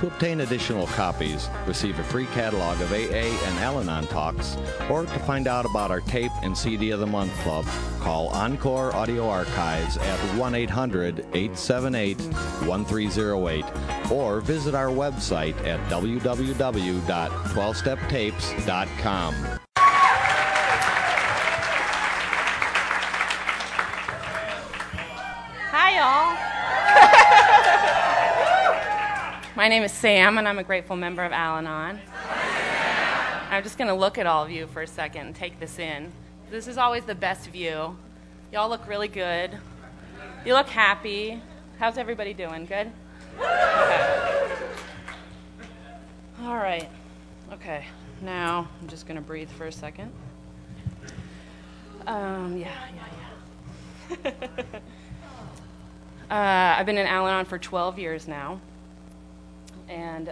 To obtain additional copies, receive a free catalog of AA and Al-Anon talks, or to find out about our tape and CD of the Month Club, call Encore Audio Archives at 1-800-878-1308 or visit our website at www.12steptapes.com. Hi, y'all. My name is Sam, and I'm a grateful member of Al-Anon. I'm just going to look at all of you for a second and take this in. This is always the best view. Y'all look really good. You look happy. How's everybody doing? Good? Okay. All right. Okay. Now, I'm just going to breathe for a second. I've been in Al-Anon for 12 years now. And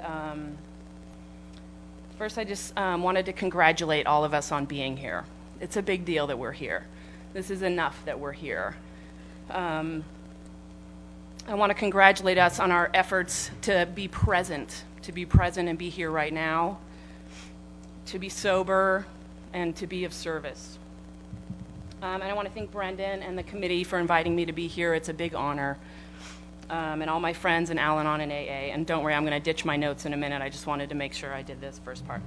first I just wanted to congratulate all of us on being here. It's a big deal that we're here. This is enough that we're here. I want to congratulate us on our efforts to be present and be here right now, to be sober, and to be of service. And I want to thank Brendan and the committee for inviting me to be here. It's a big honor. And all my friends in Al-Anon and AA. And don't worry, I'm going to ditch my notes in a minute. I just wanted to make sure I did this first part.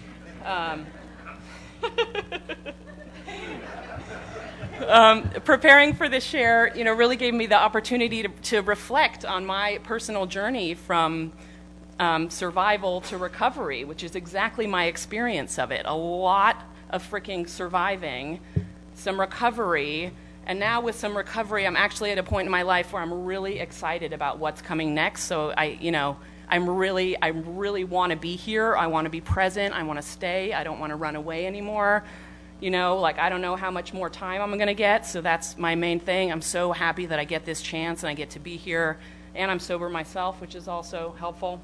Preparing for this share, really gave me the opportunity to reflect on my personal journey from survival to recovery, which is exactly my experience of it. A lot of freaking surviving, some recovery. And now with some recovery, I'm actually at a point in my life where I'm really excited about what's coming next. So I really want to be here. I want to be present. I want to stay. I don't want to run away anymore. I don't know how much more time I'm going to get. So that's my main thing. I'm so happy that I get this chance and I get to be here. And I'm sober myself, which is also helpful.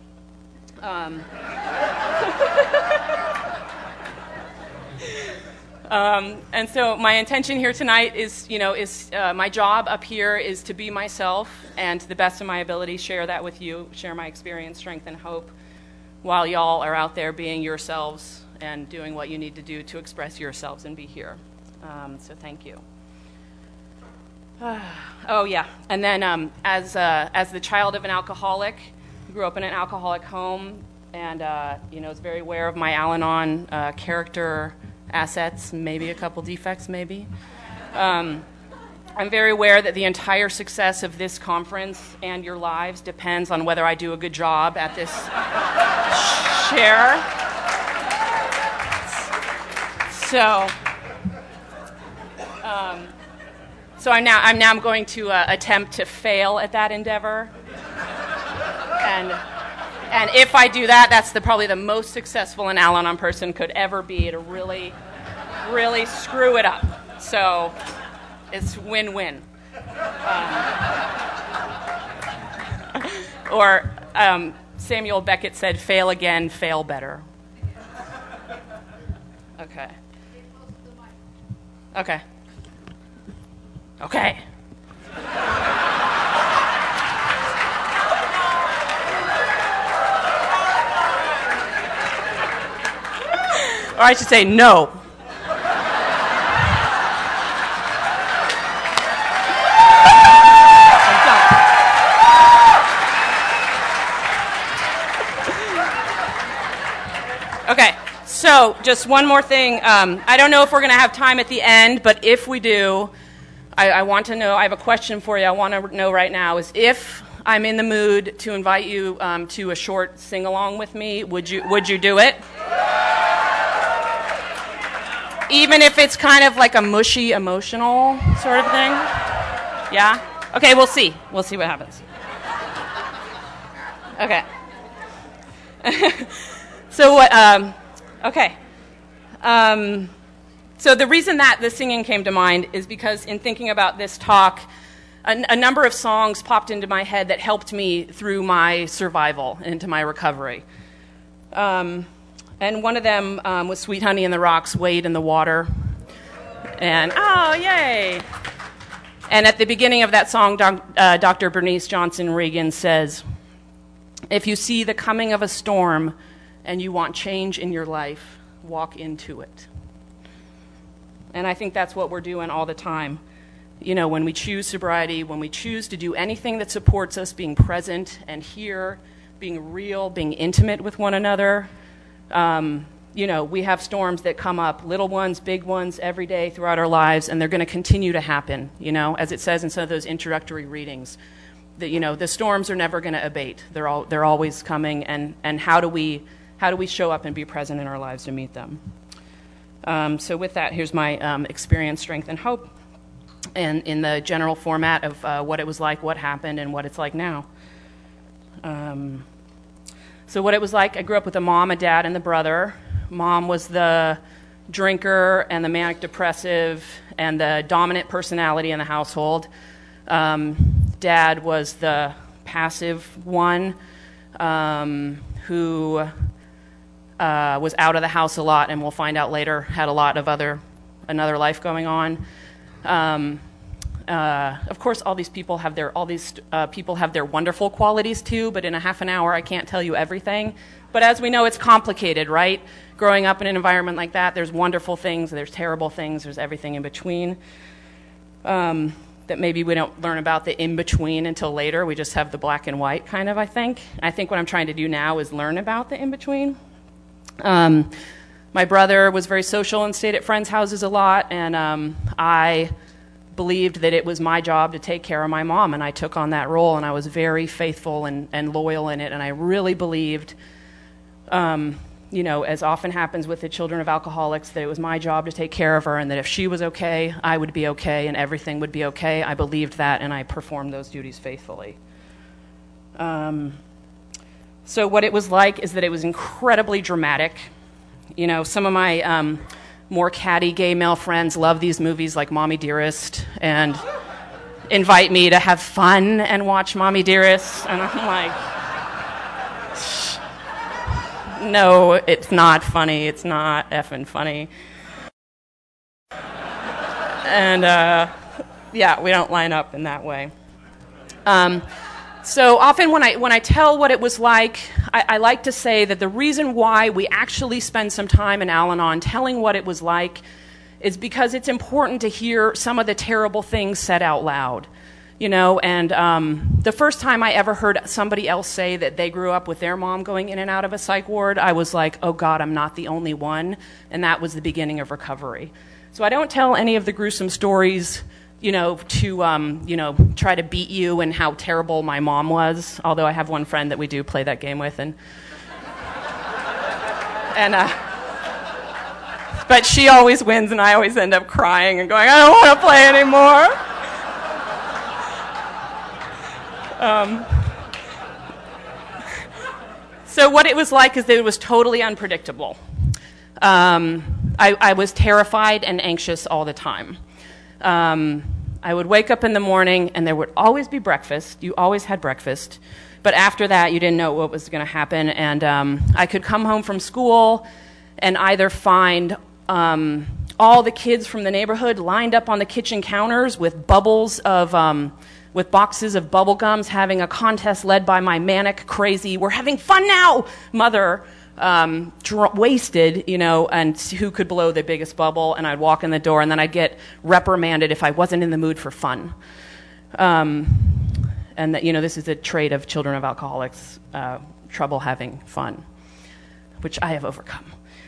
And so my intention here tonight is my job up here is to be myself and to the best of my ability share that with you, share my experience, strength, and hope while y'all are out there being yourselves and doing what you need to do to express yourselves and be here. So thank you. And then as the child of an alcoholic, I grew up in an alcoholic home and was very aware of my Al-Anon character assets, maybe a couple defects, maybe. I'm very aware that the entire success of this conference and your lives depends on whether I do a good job at this share. So I'm now going to attempt to fail at that endeavor. And if I do that, that's probably the most successful an Al-Anon person could ever be, to really, really screw it up. So it's win-win. Or Samuel Beckett said, fail again, fail better. Okay. Or I should say no. Okay, so just one more thing. I don't know if we're going to have time at the end, but if we do, I want to know, I have a question for you. I want to know right now is if I'm in the mood to invite you to a short sing-along with me, would you do it? Even if it's kind of like a mushy, emotional sort of thing? Yeah? Okay, we'll see. We'll see what happens. Okay. So what, okay. So the reason that the singing came to mind is because in thinking about this talk, a number of songs popped into my head that helped me through my survival, into my recovery. And one of them was Sweet Honey in the Rocks, Wade in the Water. And, oh, yay! And at the beginning of that song, Dr. Bernice Johnson Reagan says, If you see the coming of a storm and you want change in your life, walk into it. And I think that's what we're doing all the time. You know, when we choose sobriety, when we choose to do anything that supports us being present and here, being real, being intimate with one another, you know, we have storms that come up, little ones, big ones, every day throughout our lives, and they're going to continue to happen, you know, as it says in some of those introductory readings. That, you know, the storms are never going to abate. They're always coming, and how do we show up and be present in our lives to meet them? So with that, here's my experience, strength, and hope, and in the general format of what it was like, what happened, and what it's like now. So what it was like, I grew up with a mom, a dad, and a brother. Mom was the drinker and the manic depressive and the dominant personality in the household. Dad was the passive one who was out of the house a lot, and we'll find out later had a lot of another life going on. Of course, all these people have their wonderful qualities too. But in a half an hour, I can't tell you everything. But as we know, it's complicated, right? Growing up in an environment like that, there's wonderful things, there's terrible things, there's everything in between. That maybe we don't learn about the in-between until later. We just have the black and white kind of, I think. I think what I'm trying to do now is learn about the in-between. My brother was very social and stayed at friends' houses a lot, and I believed that it was my job to take care of my mom, and I took on that role, and I was very faithful and loyal in it, and I really believed, you know, as often happens with the children of alcoholics, that it was my job to take care of her, and that if she was okay, I would be okay, and everything would be okay. I believed that, and I performed those duties faithfully. So what it was like is that it was incredibly dramatic. You know, some of my more catty gay male friends love these movies like Mommy Dearest and invite me to have fun and watch Mommy Dearest, and I'm like, no, it's not funny. It's not effing funny. And, yeah, we don't line up in that way. So often when I tell what it was like, I like to say that the reason why we actually spend some time in Al-Anon telling what it was like is because it's important to hear some of the terrible things said out loud. You know, and the first time I ever heard somebody else say that they grew up with their mom going in and out of a psych ward, I was like, oh God, I'm not the only one. And that was the beginning of recovery. So I don't tell any of the gruesome stories, you know, to, you know, try to beat you and how terrible my mom was, although I have one friend that we do play that game with. But she always wins, and I always end up crying and going, I don't want to play anymore. So what it was like is that it was totally unpredictable. I was terrified and anxious all the time. I would wake up in the morning, and there would always be breakfast. You always had breakfast. But after that, you didn't know what was going to happen. And I could come home from school and either find all the kids from the neighborhood lined up on the kitchen counters with bubbles of... with boxes of bubble gums, having a contest led by my manic, crazy, we're having fun now, mother, wasted, you know, and who could blow the biggest bubble, and I'd walk in the door, and then I'd get reprimanded if I wasn't in the mood for fun. And that, you know, this is a trait of children of alcoholics, trouble having fun, which I have overcome.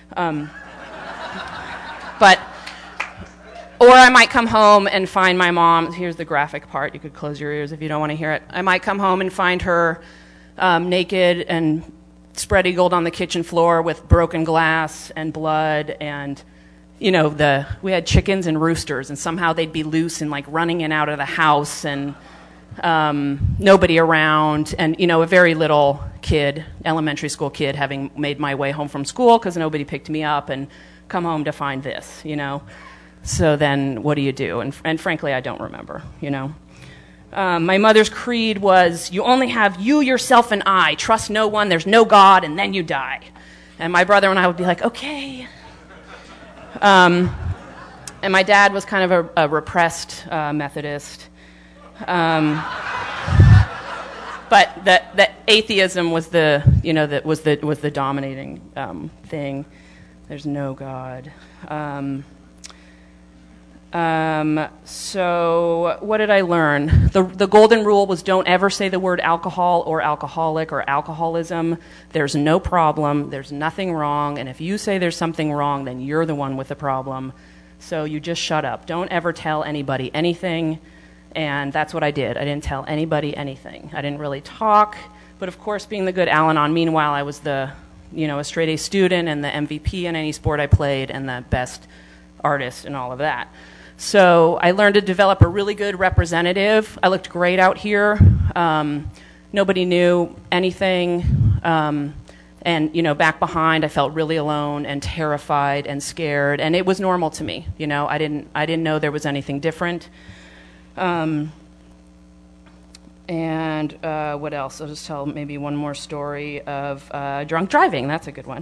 Or I might come home and find my mom. Here's the graphic part. You could close your ears if you don't want to hear it. I might come home and find her naked and spread-eagled on the kitchen floor with broken glass and blood, and, you know, we had chickens and roosters, and somehow they'd be loose and like running in and out of the house, and nobody around, and, you know, a very little kid, elementary school kid, having made my way home from school because nobody picked me up, and come home to find this, you know. So then what do you do? And frankly, I don't remember, you know. My mother's creed was, you only have you, yourself, and I. Trust no one, there's no God, and then you die. And my brother and I would be like, okay. And my dad was kind of a repressed Methodist. But the atheism was the dominating thing. There's no God. So what did I learn? The golden rule was don't ever say the word alcohol or alcoholic or alcoholism. There's no problem. There's nothing wrong. And if you say there's something wrong, then you're the one with the problem. So you just shut up. Don't ever tell anybody anything. And that's what I did. I didn't tell anybody anything. I didn't really talk. But of course, being the good Al-Anon, meanwhile, I was a straight A student and the MVP in any sport I played and the best artist and all of that. So I learned to develop a really good representative. I looked great out here. Nobody knew anything. And, back behind, I felt really alone and terrified and scared. And it was normal to me. I didn't know there was anything different. And what else? I'll just tell maybe one more story of drunk driving. That's a good one.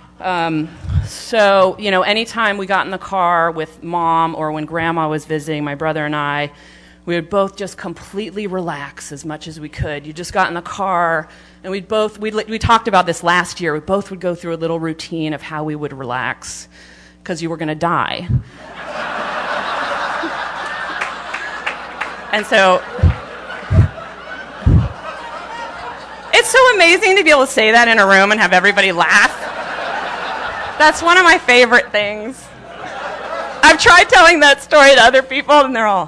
So, anytime we got in the car with Mom or when Grandma was visiting, my brother and I, we would both just completely relax as much as we could. You just got in the car, and we talked about this last year. We both would go through a little routine of how we would relax, because you were going to die. And so it's so amazing to be able to say that in a room and have everybody laugh. That's one of my favorite things. I've tried telling that story to other people, and they're all...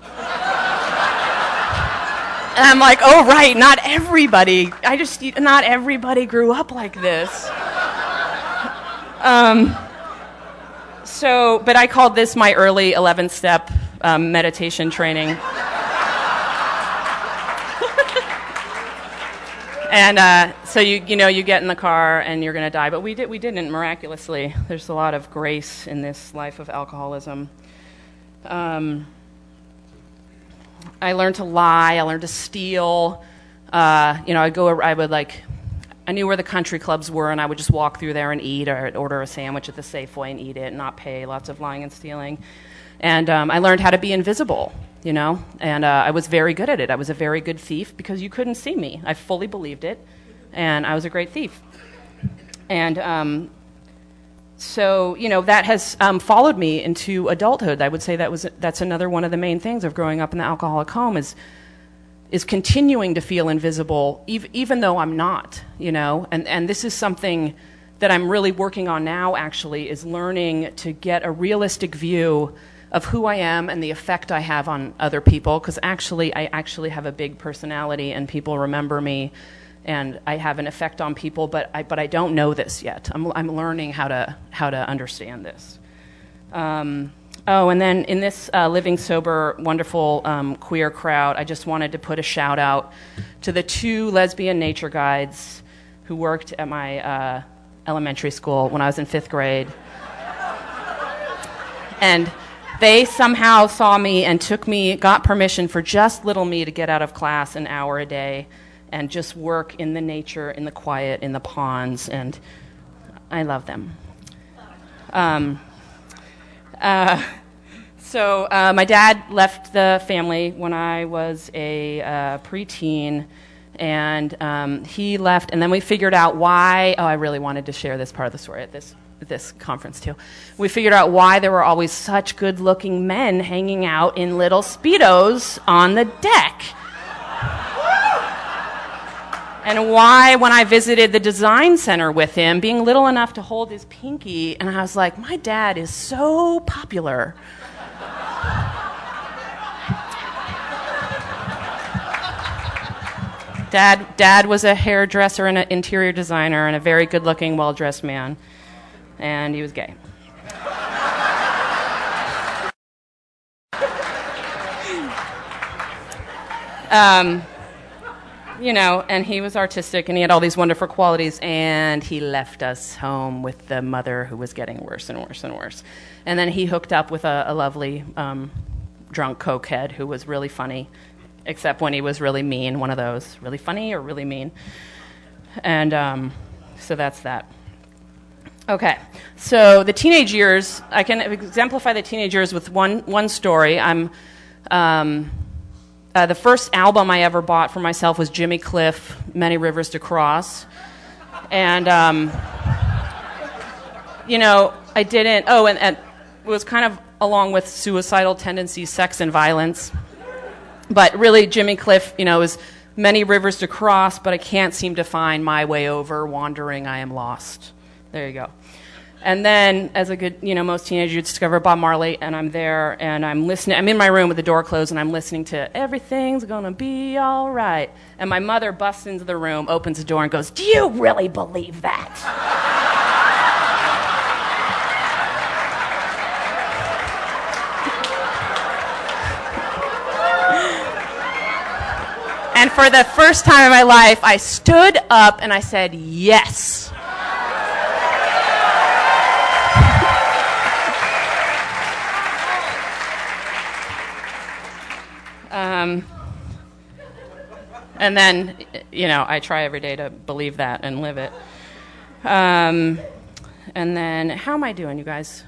And I'm like, oh, right, not everybody. Not everybody grew up like this. But I called this my early 11th step meditation training. And so you get in the car and you're going to die, but we didn't miraculously. There's a lot of grace in this life of alcoholism. I learned to lie. I learned to steal. I knew where the country clubs were, and I would just walk through there and eat, or I'd order a sandwich at the Safeway and eat it and not pay. Lots of lying and stealing. And I learned how to be invisible, and I was very good at it. I was a very good thief because you couldn't see me. I fully believed it, and I was a great thief. And so, that has followed me into adulthood. I would say that's another one of the main things of growing up in the alcoholic home is continuing to feel invisible, even though I'm not, And this is something that I'm really working on now, actually, is learning to get a realistic view of who I am and the effect I have on other people, because I actually have a big personality, and people remember me, and I have an effect on people, but I don't know this yet. I'm learning how to understand this. And then in this Living Sober, wonderful queer crowd, I just wanted to put a shout out to the 2 lesbian nature guides who worked at my elementary school when I was in 5th grade. And they somehow saw me and got permission for just little me to get out of class an hour a day and just work in the nature, in the quiet, in the ponds, and I love them. So my dad left the family when I was a preteen, and he left, and then we figured out why. I really wanted to share this part of the story at this conference too. We figured out why there were always such good-looking men hanging out in little Speedos on the deck. And why, when I visited the design center with him, being little enough to hold his pinky, and I was like, my dad is so popular. Dad was a hairdresser and an interior designer and a very good-looking, well-dressed man. And he was gay. And he was artistic, and he had all these wonderful qualities, and he left us home with the mother who was getting worse and worse and worse. And then he hooked up with a lovely drunk cokehead who was really funny, except when he was really mean, one of those, really funny or really mean. And so that's that. Okay, so the teenage years, I can exemplify the teenage years with one story. I the first album I ever bought for myself was Jimmy Cliff, Many Rivers to Cross. And, I didn't, and it was kind of along with suicidal tendencies, sex and violence. But really, Jimmy Cliff, is many rivers to cross, but I can't seem to find my way over. Wandering, I am lost. There you go. And then, as a good, most teenagers, you discover Bob Marley, and I'm there, and I'm listening. I'm in my room with the door closed, and I'm listening to Everything's Gonna Be All Right. And my mother busts into the room, opens the door, and goes, "Do you really believe that?" And for the first time in my life, I stood up and I said, yes. And then, I try every day to believe that and live it. And then, how am I doing, you guys?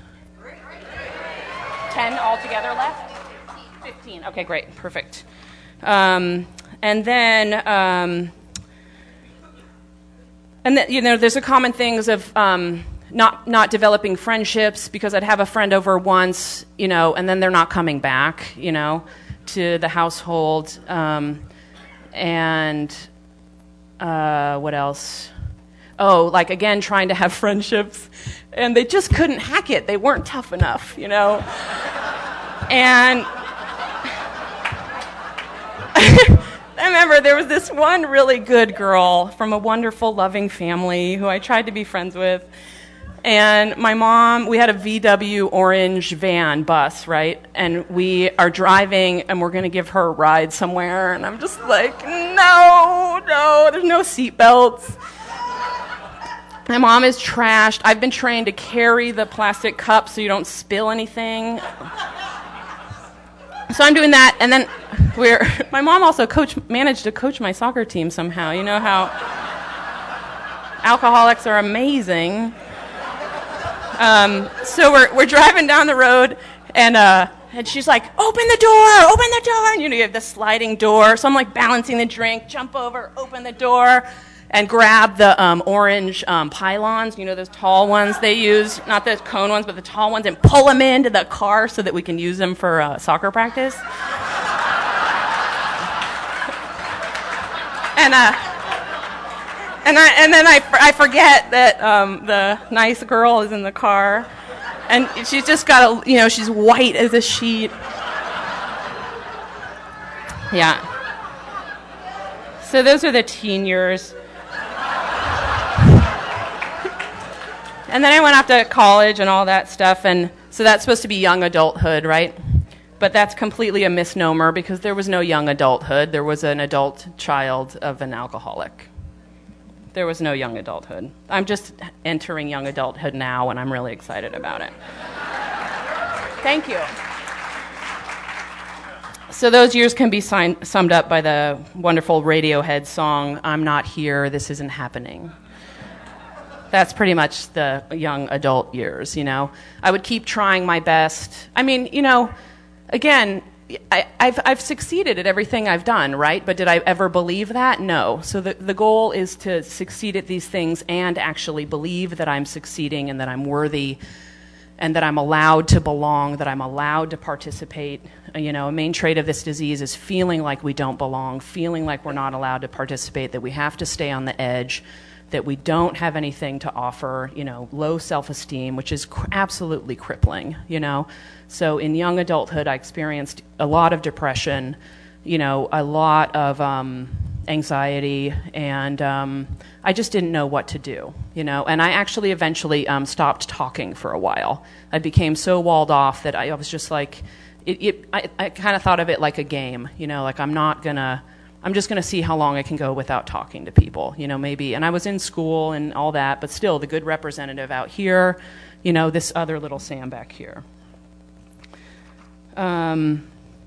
10 altogether left? 15. Okay, great. Perfect. And then, there's a common things of not developing friendships, because I'd have a friend over once, and then they're not coming back, to the household. And what else? Oh, again, trying to have friendships, and they just couldn't hack it. They weren't tough enough, And I remember there was this one really good girl from a wonderful, loving family who I tried to be friends with. And my mom, we had a VW orange van bus, right? And we are driving, and we're going to give her a ride somewhere. And I'm just like, no, there's no seatbelts. My mom is trashed. I've been trained to carry the plastic cup so you don't spill anything. So I'm doing that, and then my mom also managed to coach my soccer team somehow. You know how alcoholics are amazing. So we're driving down the road, and she's like, open the door, and you have the sliding door. So I'm balancing the drink, jump over, open the door, and grab the orange pylons, those tall ones they use, not the cone ones, but the tall ones, and pull them into the car so that we can use them for soccer practice. And then I forget that the nice girl is in the car, and she's just got she's white as a sheet. Yeah. So those are the teen years. And then I went off to college and all that stuff, and so that's supposed to be young adulthood, right? But that's completely a misnomer, because there was no young adulthood. There was an adult child of an alcoholic. There was no young adulthood. I'm just entering young adulthood now, and I'm really excited about it. Thank you. So those years can be summed up by the wonderful Radiohead song, "I'm Not Here, This Isn't Happening." That's pretty much the young adult years, I would keep trying my best. I mean, again, I've succeeded at everything I've done, right? But did I ever believe that? No. So the goal is to succeed at these things and actually believe that I'm succeeding and that I'm worthy and that I'm allowed to belong, that I'm allowed to participate. A main trait of this disease is feeling like we don't belong, feeling like we're not allowed to participate, that we have to stay on the edge, that we don't have anything to offer, low self-esteem, which is absolutely crippling, So in young adulthood, I experienced a lot of depression, a lot of anxiety, and I just didn't know what to do, And I actually eventually stopped talking for a while. I became so walled off that I was just like, I kind of thought of it like a game, I'm just going to see how long I can go without talking to people, maybe. And I was in school and all that, but still the good representative out here, this other little Sam back here. And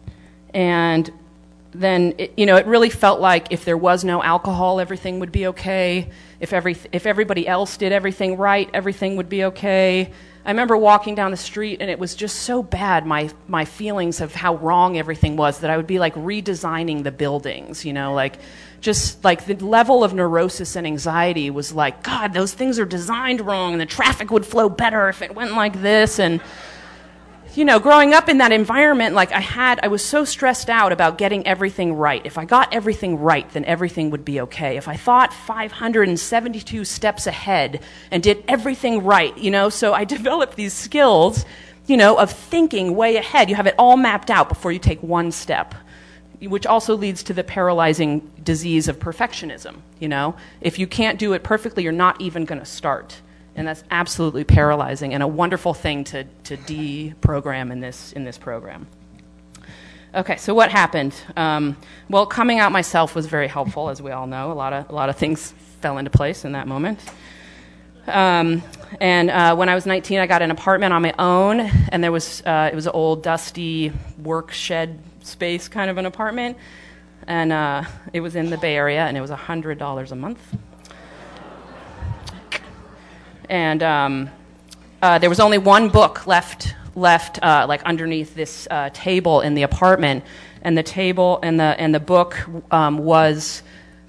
then, it really felt like if there was no alcohol, everything would be okay. If everybody else did everything right, everything would be okay. I remember walking down the street, and it was just so bad, my feelings of how wrong everything was, that I would be like redesigning the buildings, like just like the level of neurosis and anxiety was like, God, those things are designed wrong, and the traffic would flow better if it went like this. And growing up in that environment, like I was so stressed out about getting everything right. If I got everything right, then everything would be okay. If I thought 572 steps ahead and did everything right, so I developed these skills, of thinking way ahead. You have it all mapped out before you take one step, which also leads to the paralyzing disease of perfectionism. If you can't do it perfectly, you're not even going to start. And that's absolutely paralyzing and a wonderful thing to deprogram in this program. Okay, so what happened? Well, coming out myself was very helpful, as we all know. A lot of things fell into place in that moment. And when I was 19, I got an apartment on my own, and it was an old, dusty work shed space kind of an apartment, and it was in the Bay Area, and it was $100 a month. And there was only one book left like underneath this table in the apartment, and the table and the book was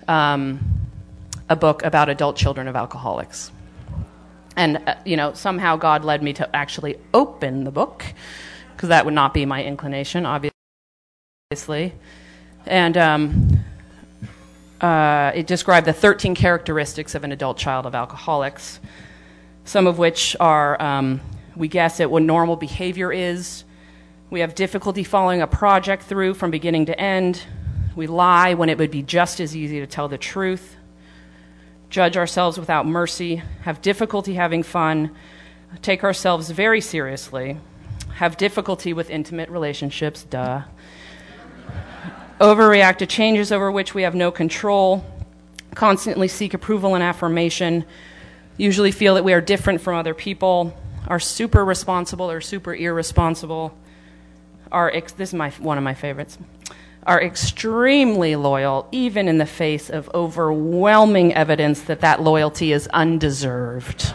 a book about adult children of alcoholics. And somehow God led me to actually open the book, because that would not be my inclination, obviously. And it described the 13 characteristics of an adult child of alcoholics. Some of which are, we guess at what normal behavior is. We have difficulty following a project through from beginning to end. We lie when it would be just as easy to tell the truth. Judge ourselves without mercy. Have difficulty having fun. Take ourselves very seriously. Have difficulty with intimate relationships. Duh. Overreact to changes over which we have no control. Constantly seek approval and affirmation. Usually feel that we are different from other people, are super responsible or super irresponsible, this is one of my favorites, are extremely loyal, even in the face of overwhelming evidence that loyalty is undeserved.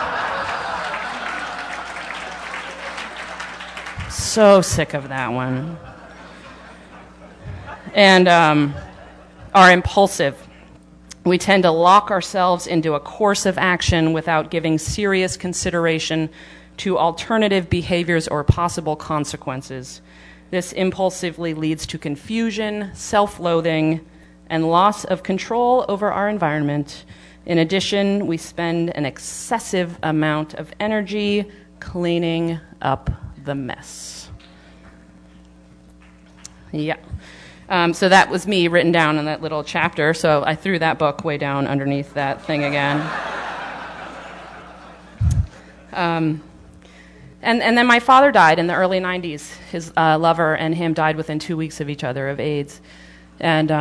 So sick of that one. And are impulsive. We tend to lock ourselves into a course of action without giving serious consideration to alternative behaviors or possible consequences. This impulsively leads to confusion, self-loathing, and loss of control over our environment. In addition, we spend an excessive amount of energy cleaning up the mess. Yeah. So that was me written down in that little chapter, so I threw that book way down underneath that thing again. And then my father died in the early 90s. His lover and him died within 2 weeks of each other of AIDS. And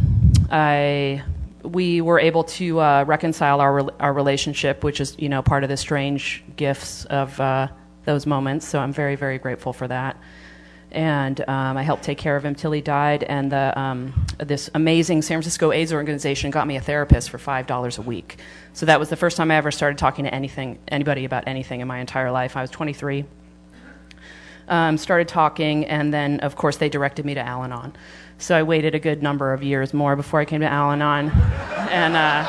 we were able to reconcile our relationship, which is, part of the strange gifts of those moments. So I'm very, very grateful for that. And I helped take care of him till he died. And this amazing San Francisco AIDS organization got me a therapist for $5 a week. So that was the first time I ever started talking to anybody about anything in my entire life. I was 23. Started talking, and then, of course, they directed me to Al-Anon. So I waited a good number of years more before I came to Al-Anon, and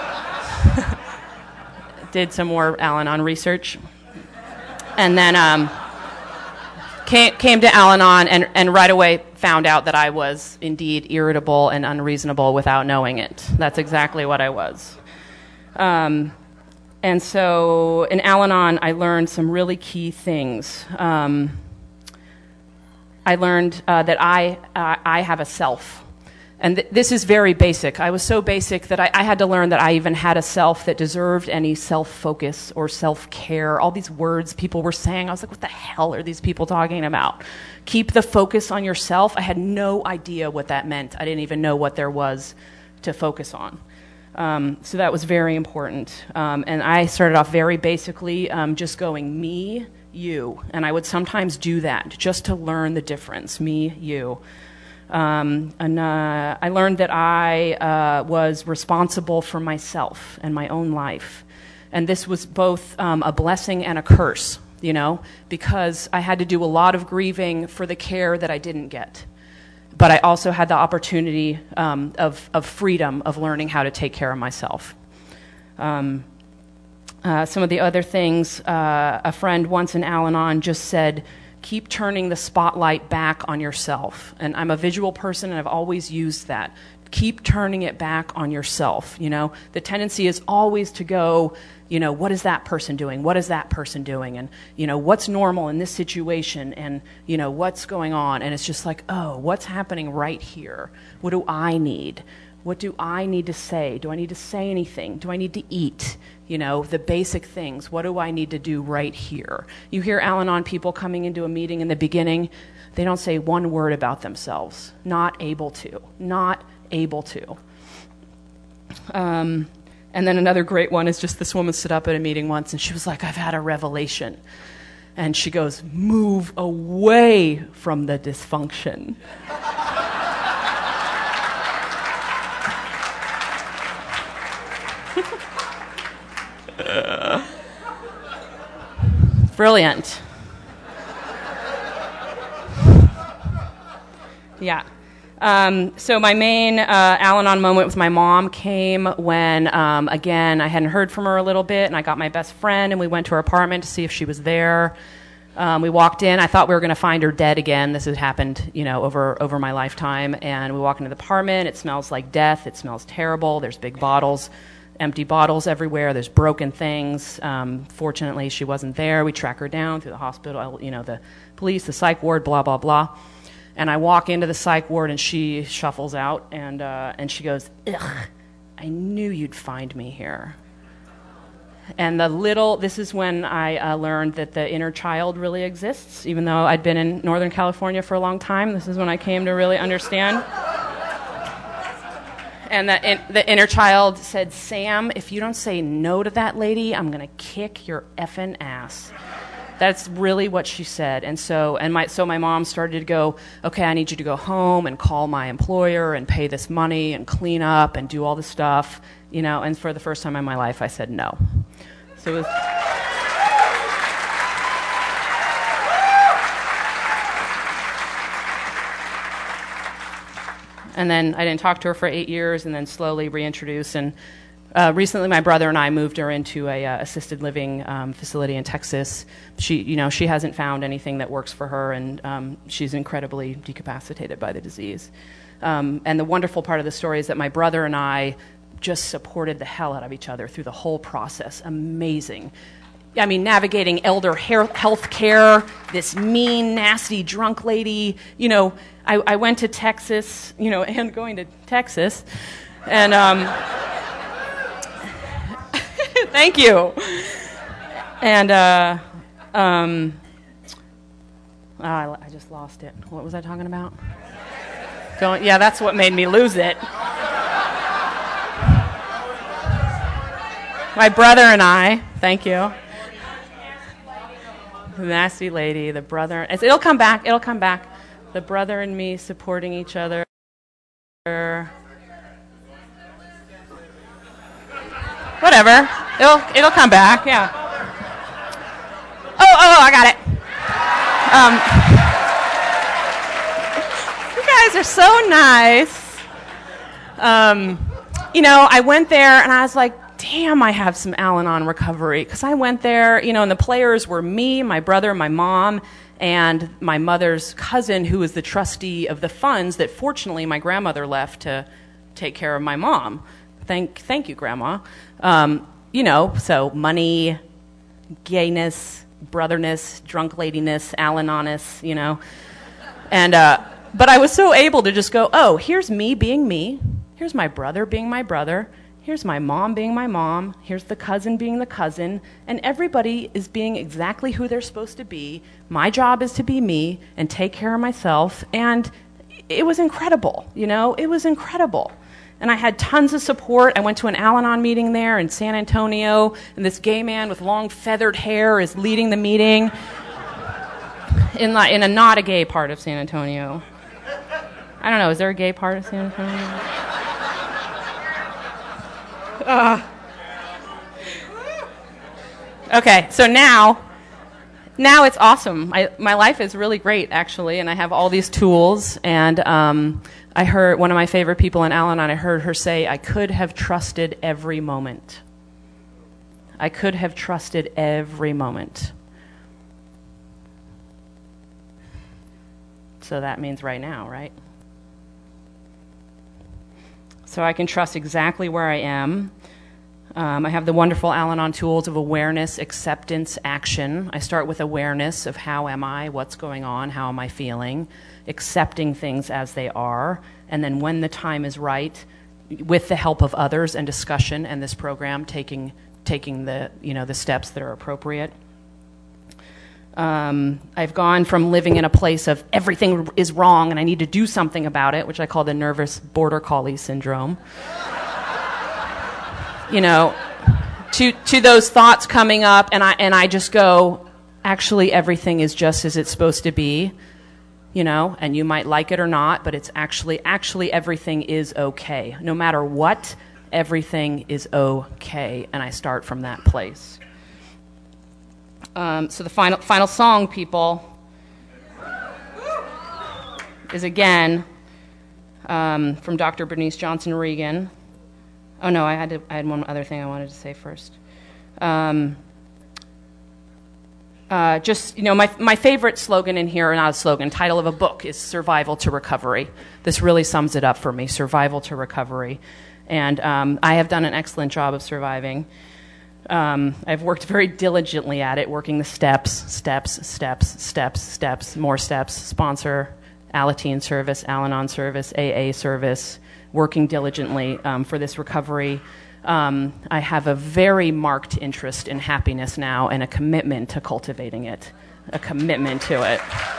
did some more Al-Anon research. And then came to Al-Anon and right away found out that I was indeed irritable and unreasonable without knowing it. That's exactly what I was. And so in Al-Anon, I learned some really key things. I learned that I have a self. And this is very basic. I was so basic that I had to learn that I even had a self that deserved any self-focus or self-care. All these words people were saying, I was like, what the hell are these people talking about? Keep the focus on yourself. I had no idea what that meant. I didn't even know what there was to focus on. So that was very important. And I started off very basically just going me, you. And I would sometimes do that just to learn the difference, me, you. And I learned that I was responsible for myself and my own life. And this was both a blessing and a curse. because I had to do a lot of grieving for the care that I didn't get. But I also had the opportunity of freedom of learning how to take care of myself. Some of the other things, a friend once in Al-Anon just said, keep turning the spotlight back on yourself. And I'm a visual person, and I've always used that. Keep turning it back on yourself. The tendency is always to go, what is that person doing? What is that person doing? And, what's normal in this situation? And, what's going on? And it's just like, oh, what's happening right here? What do I need? What do I need to say? Do I need to say anything? Do I need to eat? The basic things. What do I need to do right here? You hear Al-Anon people coming into a meeting in the beginning, they don't say one word about themselves. Not able to. And then another great one is just this woman stood up at a meeting once and she was like, I've had a revelation. And she goes, move away from the dysfunction. Brilliant. Yeah. So my main Al-Anon moment with my mom came when, again, I hadn't heard from her a little bit, and I got my best friend, and we went to her apartment to see if she was there. We walked in. I thought we were going to find her dead again. This had happened, over my lifetime. And we walk into the apartment. It smells like death. It smells terrible. There's big bottles, empty bottles everywhere. There's broken things. Fortunately, she wasn't there. We track her down through the hospital, the police, the psych ward, blah, blah, blah. And I walk into the psych ward, and she shuffles out, and she goes, ugh, I knew you'd find me here. And this is when I learned that the inner child really exists, even though I'd been in Northern California for a long time. This is when I came to really understand. And the inner child said, Sam, if you don't say no to that lady, I'm going to kick your effing ass. That's really what she said. And so my mom started to go, okay, I need you to go home and call my employer and pay this money and clean up and do all this stuff, and for the first time in my life, I said no. So it was... And then I didn't talk to her for 8 years, and then slowly reintroduced. And recently, my brother and I moved her into a assisted living facility in Texas. She hasn't found anything that works for her, and she's incredibly decapacitated by the disease. And the wonderful part of the story is that my brother and I just supported the hell out of each other through the whole process. Amazing. I mean, navigating elder health care, this mean, nasty, drunk lady. I went to Texas, and going to Texas, and thank you. And I just lost it. What was I talking about? Yeah, that's what made me lose it. My brother and I, thank you. The nasty lady, the brother. It'll come back. The brother and me supporting each other. Whatever. It'll come back, yeah. Oh, I got it. You guys are so nice. I went there and I was like, damn, I have some Al-Anon recovery. Because I went there, and the players were me, my brother, my mom, and my mother's cousin, who was the trustee of the funds that fortunately my grandmother left to take care of my mom. Thank you, Grandma. So money, gayness, brotherness, drunk ladiness, Al-Anoness, And, but I was so able to just go, oh, here's me being me. Here's my brother being my brother. Here's my mom being my mom. Here's the cousin being the cousin. And everybody is being exactly who they're supposed to be. My job is to be me and take care of myself. And it was incredible, It was incredible. And I had tons of support. I went to an Al-Anon meeting there in San Antonio, and this gay man with long feathered hair is leading the meeting in a not a gay part of San Antonio. I don't know, is there a gay part of San Antonio? Okay, so now Now it's awesome. My life is really great, actually, and I have all these tools. And I heard one of my favorite people in Al-Anon, I heard her say, I could have trusted every moment. I could have trusted every moment. So that means right now, right? So I can trust exactly where I am. I have the wonderful Al-Anon tools of awareness, acceptance, action. I start with awareness of how am I, what's going on, how am I feeling, accepting things as they are, and then when the time is right, with the help of others and discussion and this program, taking the steps that are appropriate. I've gone from living in a place of everything is wrong and I need to do something about it, which I call the nervous border collie syndrome. To those thoughts coming up, and I just go, actually everything is just as it's supposed to be, and you might like it or not, but it's actually everything is okay. No matter what, everything is okay, and I start from that place. So the final song, people, is again from Dr. Bernice Johnson Reagan. Oh no, I had one other thing I wanted to say first. My favorite slogan in here, or not a slogan, title of a book is Survival to Recovery. This really sums it up for me, Survival to Recovery. And I have done an excellent job of surviving. I've worked very diligently at it, working the steps, more steps, sponsor, Alateen service, Al-Anon service, AA service, working diligently for this recovery. I have a very marked interest in happiness now and a commitment to cultivating it, a commitment to it.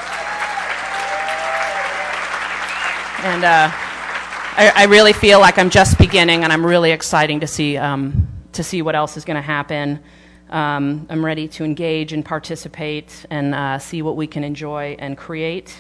And I really feel like I'm just beginning, and I'm really excited to see what else is going to happen. I'm ready to engage and participate and see what we can enjoy and create.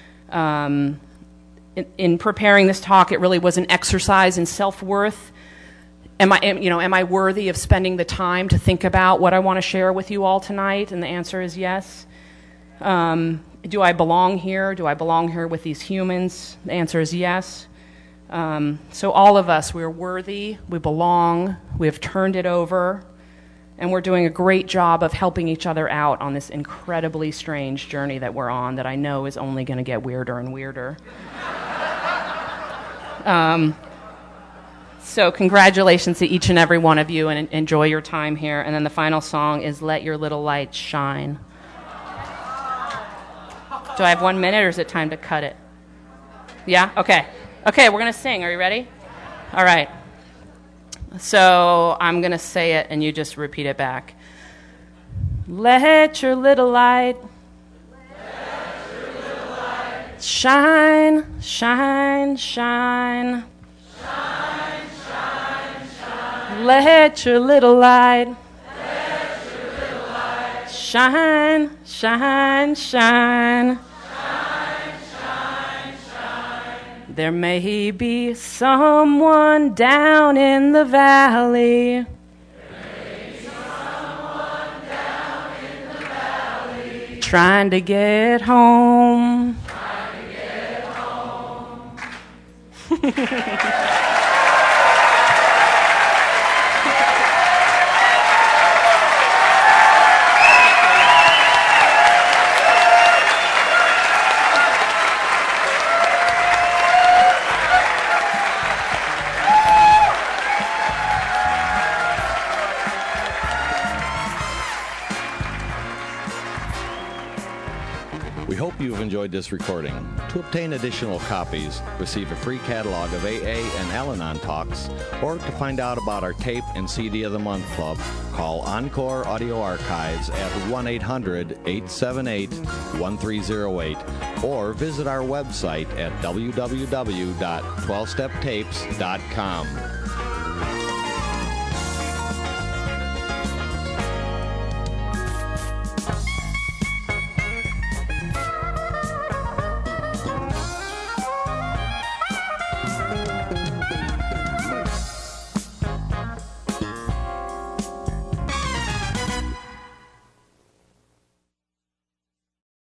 In preparing this talk, it really was an exercise in self-worth. Am I worthy of spending the time to think about what I want to share with you all tonight? And the answer is yes. Do I belong here? Do I belong here with these humans? The answer is yes. So all of us, we're worthy, we belong, we have turned it over, and we're doing a great job of helping each other out on this incredibly strange journey that we're on that I know is only going to get weirder and weirder. So congratulations to each and every one of you, and enjoy your time here. And then the final song is Let Your Little Light Shine. Do I have 1 minute, or is it time to cut it? Yeah? Okay. Okay, we're going to sing. Are you ready? All right. So I'm going to say it, and you just repeat it back. Let your little light shine, shine, shine. Shine, shine, shine. Let your little light shine, shine, shine. There may be someone down in the valley. Trying to get home. We hope you've enjoyed this recording. To obtain additional copies, receive a free catalog of AA and Al-Anon talks, or to find out about our tape and CD of the Month Club, call Encore Audio Archives at 1-800-878-1308, or visit our website at www.12steptapes.com.